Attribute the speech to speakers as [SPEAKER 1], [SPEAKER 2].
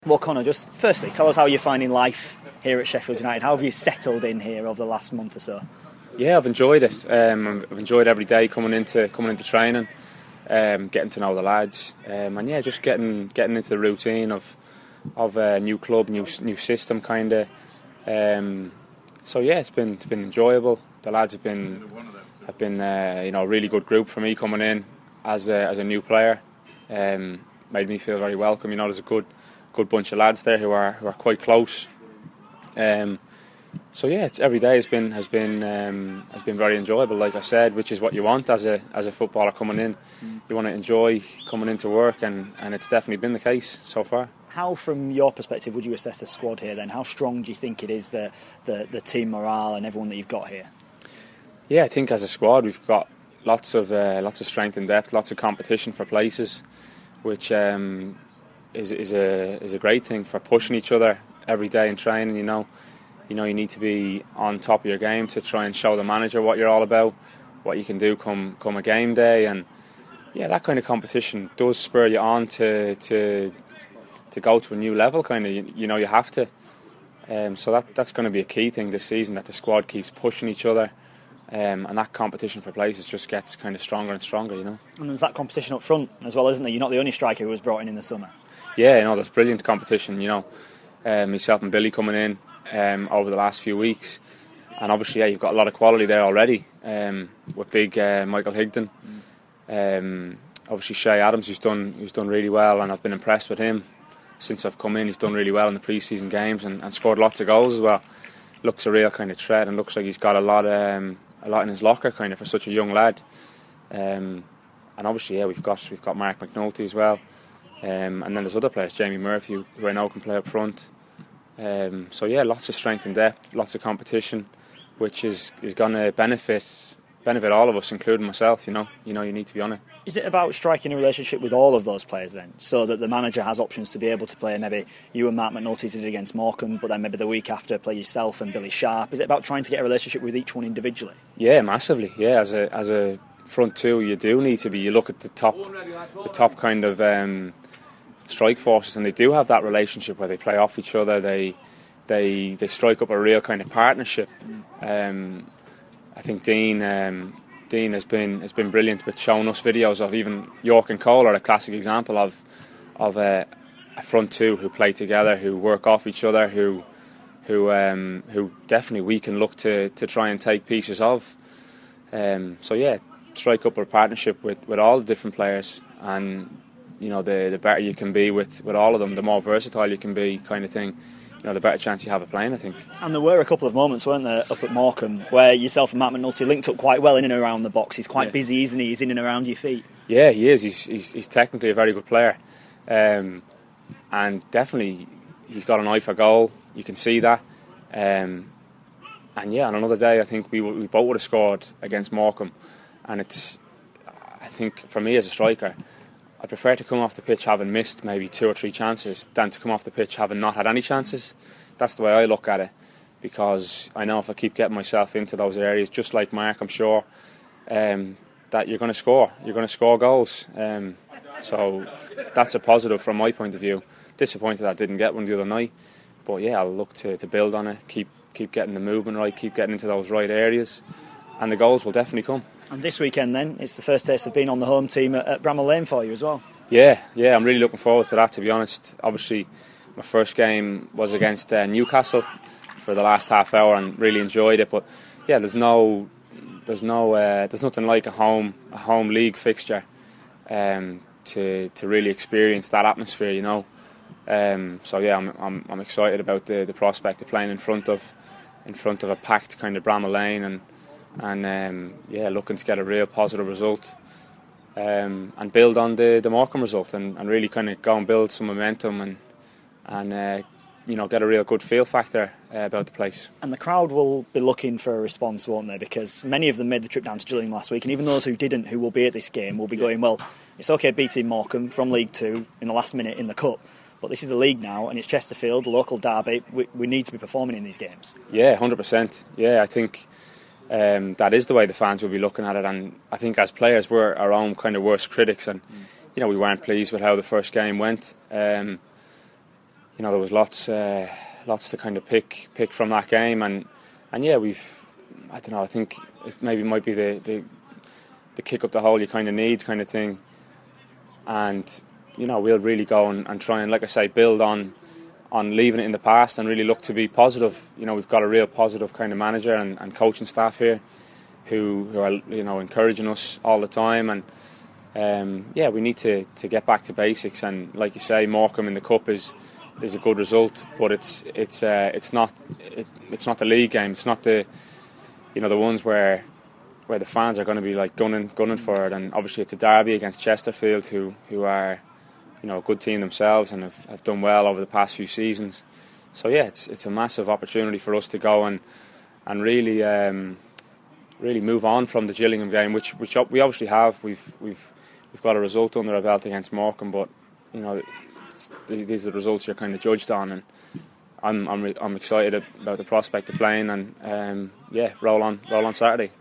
[SPEAKER 1] Well, Connor, just firstly, tell us how you're finding life here at Sheffield United. How have you settled in here over the last month or so?
[SPEAKER 2] Yeah, I've enjoyed it. I've enjoyed every day coming into training, getting to know the lads, and yeah, just getting into the routine of a new club, new system, kind of. So yeah, it's been enjoyable. The lads have been a really good group for me coming in as a new player. Made me feel very welcome. There's a good bunch of lads there who are quite close. So yeah, every day has been very enjoyable. Like I said, which is what you want as a footballer coming in. You want to enjoy coming into work, and it's definitely been the case so far.
[SPEAKER 1] How, from your perspective, would you assess the squad here then? How strong do you think it is, the team morale and everyone that you've got here?
[SPEAKER 2] Yeah, I think as a squad we've got lots of strength and depth, lots of competition for places, which is a great thing for pushing each other every day in training. You need to be on top of your game to try and show the manager what you're all about, what you can do come a game day, and yeah, that kind of competition does spur you on to go to a new level. Kind of, you have to. So that's going to be a key thing this season, that the squad keeps pushing each other, and that competition for places just gets kind of stronger and stronger. And
[SPEAKER 1] there's that competition up front as well, isn't there? You're not the only striker who was brought in the summer.
[SPEAKER 2] Yeah, there's brilliant competition. Myself and Billy coming in over the last few weeks, and obviously, yeah, you've got a lot of quality there already. With big Michael Higdon, obviously Shay Adams, who's done really well, and I've been impressed with him since I've come in. He's done really well in the pre-season games and scored lots of goals as well. Looks a real kind of threat, and looks like he's got a lot in his locker, kind of, for such a young lad. And obviously, yeah, we've got Mark McNulty as well. And then there's other players, Jamie Murphy, who I know can play up front. So yeah, lots of strength and depth, lots of competition, which is going to benefit all of us, including myself. You need to be on it.
[SPEAKER 1] Is it about striking a relationship with all of those players then, so that the manager has options to be able to play? Maybe you and Mark McNulty did against Morecambe, but then maybe the week after play yourself and Billy Sharp. Is it about trying to get a relationship with each one individually?
[SPEAKER 2] Yeah, massively. Yeah, as a front two, you do need to be. You look at the top kind of strike forces, and they do have that relationship where they play off each other. They strike up a real kind of partnership. I think Dean has been brilliant with showing us videos of even York and Cole are a classic example of a front two who play together, who work off each other, who definitely we can look to try and take pieces of. So yeah, strike up a partnership with all the different players, and the better you can be with all of them, the more versatile you can be, kind of thing. The better chance you have of playing, I think. And
[SPEAKER 1] there were a couple of moments, weren't there, up at Morecambe, where yourself and Matt McNulty linked up quite well in and around the box. He's quite busy, isn't he? He's in and around your feet.
[SPEAKER 2] Yeah, he is. He's technically a very good player, and definitely he's got an eye for goal. You can see that. And yeah, on another day, I think we both would have scored against Morecambe. And I think for me as a striker, I prefer to come off the pitch having missed maybe 2 or 3 chances than to come off the pitch having not had any chances. That's the way I look at it, because I know if I keep getting myself into those areas, just like Mark, I'm sure, that you're going to score. You're going to score goals. So that's a positive from my point of view. Disappointed I didn't get one the other night, but yeah, I'll look to build on it, keep getting the movement right, keep getting into those right areas, and the goals will definitely come.
[SPEAKER 1] And this weekend then, it's the first taste of being on the home team at Bramall Lane for you as well.
[SPEAKER 2] Yeah, I'm really looking forward to that, to be honest. Obviously, my first game was against Newcastle for the last half hour and really enjoyed it. But yeah, there's nothing like a home league fixture to really experience that atmosphere, So yeah, I'm excited about the prospect of playing in front of a packed kind of Bramall Lane and yeah, looking to get a real positive result, and build on the Morecambe result, and really kind of go and build some momentum and get a real good feel factor about the place.
[SPEAKER 1] And the crowd will be looking for a response, won't they? Because many of them made the trip down to Gillingham last week, and even those who didn't, who will be at this game, will be going, well, it's okay beating Morecambe from League 2 in the last minute in the Cup, but this is the league now, and it's Chesterfield, local derby. We need to be performing in these games.
[SPEAKER 2] Yeah, 100%. Yeah, I think that is the way the fans will be looking at it, and I think as players we're our own kind of worst critics, and we weren't pleased with how the first game went. you know, there was lots to kind of pick from that game, and yeah, I don't know, I think it maybe might be the kick up the hole you kind of need kind of thing, and you know, we'll really go and try and, like I say, build on leaving it in the past and really look to be positive. You know, we've got a real positive kind of manager and coaching staff here who are, you know, encouraging us all the time, and yeah, we need to get back to basics. And like you say, Morecambe in the cup is a good result, but it's not the league game. It's not the, you know, the ones where the fans are going to be like gunning for it. And obviously it's a derby against Chesterfield, who are, you know, a good team themselves and have done well over the past few seasons. So yeah, it's a massive opportunity for us to go and really move on from the Gillingham game, which we obviously have. We've got a result under our belt against Morecambe, but you know, these are the results you're kind of judged on, and I'm excited about the prospect of playing, and yeah, roll on Saturday.